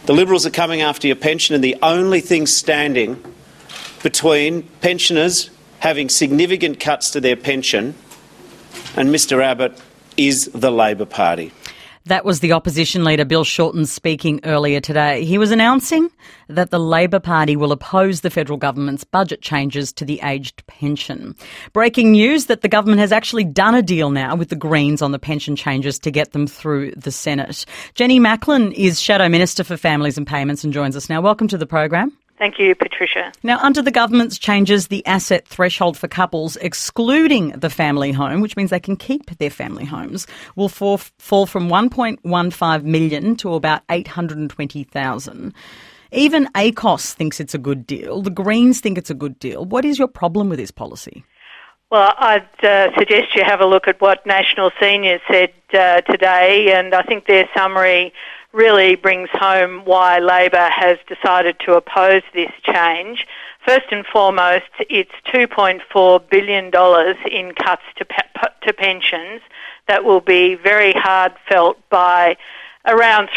The Liberals are coming after your pension, and the only thing standing between pensioners having significant cuts to their pension and Mr Abbott is the Labor Party. That was the opposition leader Bill Shorten speaking earlier today. He was announcing that the Labor Party will oppose the federal government's budget changes to the aged pension. Breaking news that the government has actually done a deal now with the Greens on the pension changes to get them through the Senate. Jenny Macklin is Shadow Minister for Families and Payments and joins us now. Welcome to the program. Thank you, Patricia. Now, under the government's changes, the asset threshold for couples excluding the family home, which means they can keep their family homes, will fall from $1.15 million to about $820,000. Even ACOS thinks it's a good deal. The Greens think it's a good deal. What is your problem with this policy? Well, I'd suggest you have a look at what National Seniors said today, and I think their summary really brings home why Labor has decided to oppose this change. First and foremost, it's $2.4 billion in cuts to pensions that will be very hard felt by around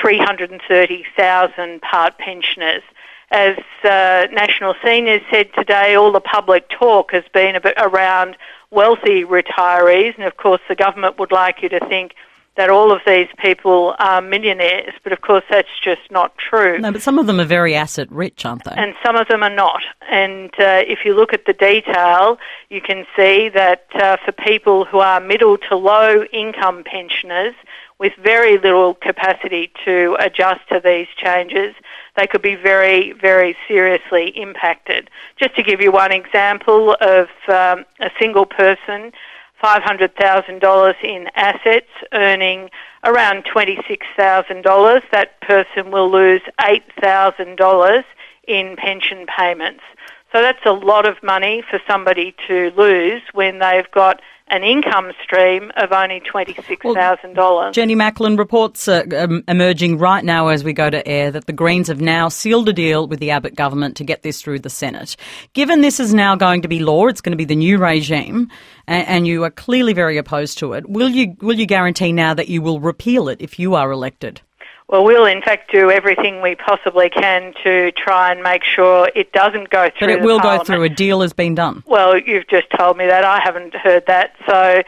330,000 part pensioners. As National Seniors said today, all the public talk has been around wealthy retirees, and of course the government would like you to think that all of these people are millionaires, but of course that's just not true. No, but some of them are very asset rich, aren't they? And some of them are not. And if you look at the detail, you can see that for people who are middle to low income pensioners with very little capacity to adjust to these changes, they could be very, very seriously impacted. Just to give you one example of a single person, $500,000 in assets, earning around $26,000, that person will lose $8,000 in pension payments. So that's a lot of money for somebody to lose when they've got an income stream of only $26,000. Well, Jenny Macklin, reports emerging right now as we go to air that the Greens have now sealed a deal with the Abbott government to get this through the Senate. Given this is now going to be law, it's going to be the new regime, and you are clearly very opposed to it, will you guarantee now that you will repeal it if you are elected? Well, we'll in fact do everything we possibly can to try and make sure it doesn't go through. But it will go through. A deal has been done. Well, you've just told me that. I haven't heard that. So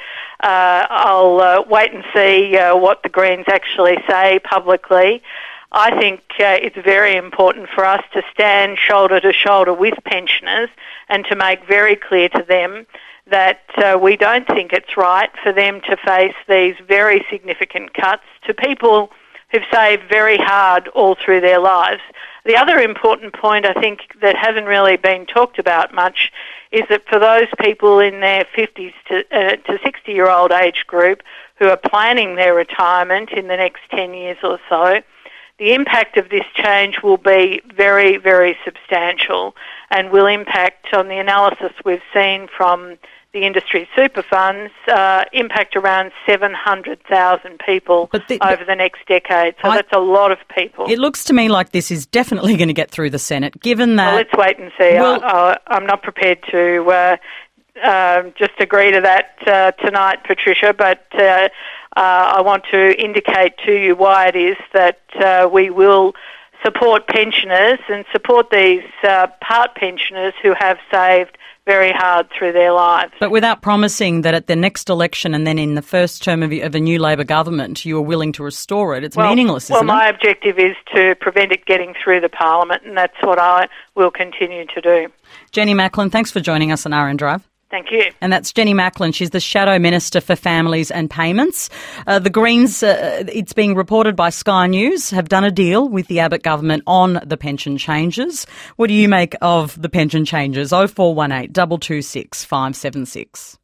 I'll wait and see what the Greens actually say publicly. I think it's very important for us to stand shoulder to shoulder with pensioners and to make very clear to them that we don't think it's right for them to face these very significant cuts to people who've saved very hard all through their lives. The other important point, I think, that hasn't really been talked about much is that for those people in their 50s to 60-year-old age group who are planning their retirement in the next 10 years or so, the impact of this change will be very, very substantial and will impact, on the analysis we've seen from the industry super funds, impact around 700,000 people over the next decade. So that's a lot of people. It looks to me like this is definitely going to get through the Senate, given that... Well, let's wait and see. I'm not prepared to just agree to that tonight, Patricia, but I want to indicate to you why it is that we will support pensioners and support these part pensioners who have saved very hard through their lives. But without promising that at the next election and then in the first term of a new Labor government you are willing to restore it, it's meaningless, isn't it? Well, my objective is to prevent it getting through the Parliament, and that's what I will continue to do. Jenny Macklin, thanks for joining us on RN Drive. Thank you. And that's Jenny Macklin. She's the Shadow Minister for Families and Payments. The Greens, it's being reported by Sky News, have done a deal with the Abbott government on the pension changes. What do you make of the pension changes? 0418 226 576.